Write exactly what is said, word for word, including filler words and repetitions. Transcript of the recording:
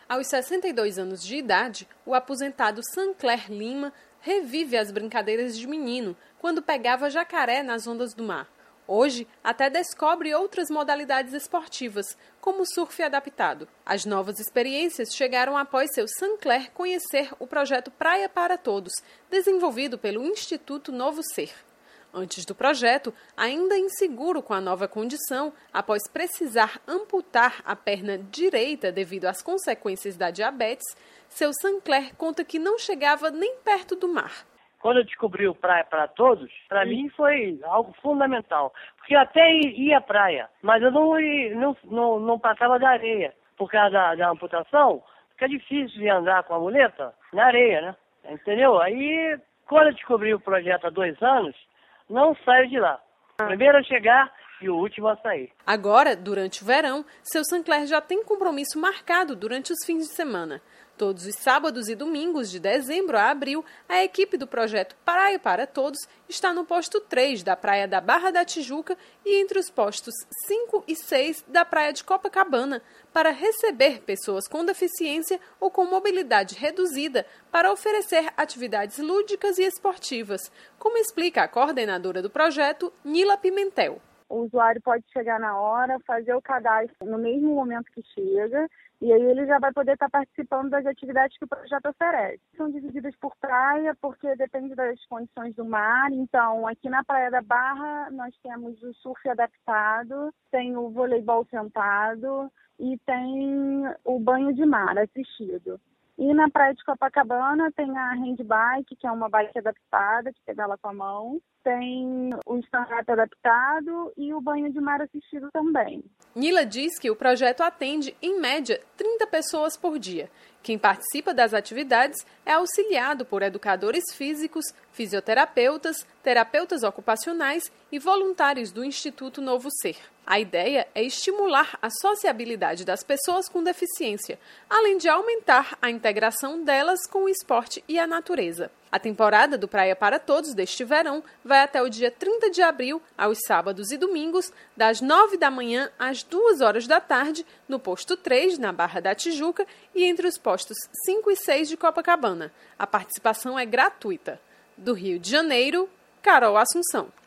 Aos sessenta e dois anos de idade, o aposentado Sancler Lima revive as brincadeiras de menino quando pegava jacaré nas ondas do mar. Hoje, até descobre outras modalidades esportivas, como o surf adaptado. As novas experiências chegaram após seu Sancler conhecer o projeto Praia para Todos, desenvolvido pelo Instituto Novo Ser. Antes do projeto, ainda inseguro com a nova condição, após precisar amputar a perna direita devido às consequências da diabetes, seu Sancler conta que não chegava nem perto do mar. Quando eu descobri o Praia para Todos, para mim foi algo fundamental. Porque eu até ia à praia, mas eu não, não, não, não passava da areia. Por causa da, da amputação, fica difícil de andar com a muleta na areia, né? Entendeu? Aí, quando eu descobri o projeto há dois anos, não saio de lá. Primeiro a chegar e o último a sair. Agora, durante o verão, seu Sancler já tem compromisso marcado durante os fins de semana. Todos os sábados e domingos, de dezembro a abril, a equipe do projeto Praia para Todos está no posto três da Praia da Barra da Tijuca e entre os postos cinco e seis da Praia de Copacabana, para receber pessoas com deficiência ou com mobilidade reduzida para oferecer atividades lúdicas e esportivas, como explica a coordenadora do projeto, Nila Pimentel. O usuário pode chegar na hora, fazer o cadastro no mesmo momento que chega, e aí ele já vai poder estar participando das atividades que o projeto oferece. São divididas por praia, porque depende das condições do mar. Então, aqui na Praia da Barra, nós temos o surf adaptado, tem o voleibol sentado e tem o banho de mar assistido. E na Praia de Copacabana tem a handbike, que é uma bike adaptada, que pedala com a mão. Tem o stand-up adaptado e o banho de mar assistido também. Nila diz que o projeto atende, em média, trinta pessoas por dia. Quem participa das atividades é auxiliado por educadores físicos, fisioterapeutas, terapeutas ocupacionais e voluntários do Instituto Novo Ser. A ideia é estimular a sociabilidade das pessoas com deficiência, além de aumentar a integração delas com o esporte e a natureza. A temporada do Praia para Todos deste verão vai até o dia trinta de abril, aos sábados e domingos, das nove da manhã às duas horas da tarde, no posto três, na Barra da Tijuca, e entre os postos cinco e seis de Copacabana. A participação é gratuita. Do Rio de Janeiro, Carol Assunção.